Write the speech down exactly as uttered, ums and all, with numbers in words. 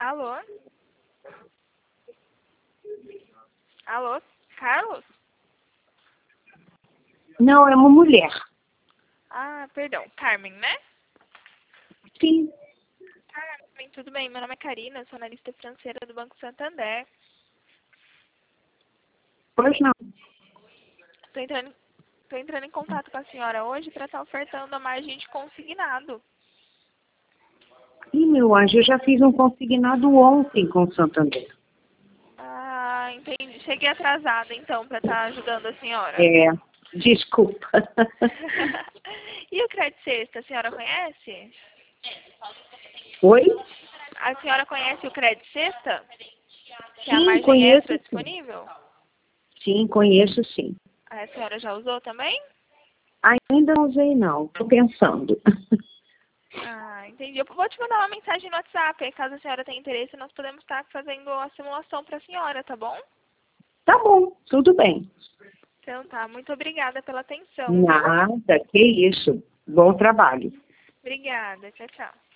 Alô? Alô? Carlos? Não, é uma mulher. Ah, perdão. Carmen, né? Sim. Carmen, tudo bem? Meu nome é Karina, sou analista financeira do Banco Santander. Pois não. Estou entrando, tô entrando em contato com a senhora hoje para estar ofertando a margem de consignado. Ih, meu anjo, eu já fiz um consignado ontem com o Santander. Ah, entendi. Cheguei atrasada, então, para estar ajudando a senhora. É, desculpa. E o crédito sexta, a senhora conhece? Oi? A senhora conhece o crédito sexta? Que é a Sim, margem conheço extra sim. disponível? Sim, conheço sim. A senhora já usou também? Ainda não usei não, estou pensando. Ah, entendi. Eu vou te mandar uma mensagem no WhatsApp. Aí, caso a senhora tenha interesse, nós podemos estar fazendo a simulação para a senhora, tá bom? Tá bom, tudo bem. Então tá. Muito obrigada pela atenção, viu? Nada, que isso. Bom trabalho. Obrigada. Tchau, tchau.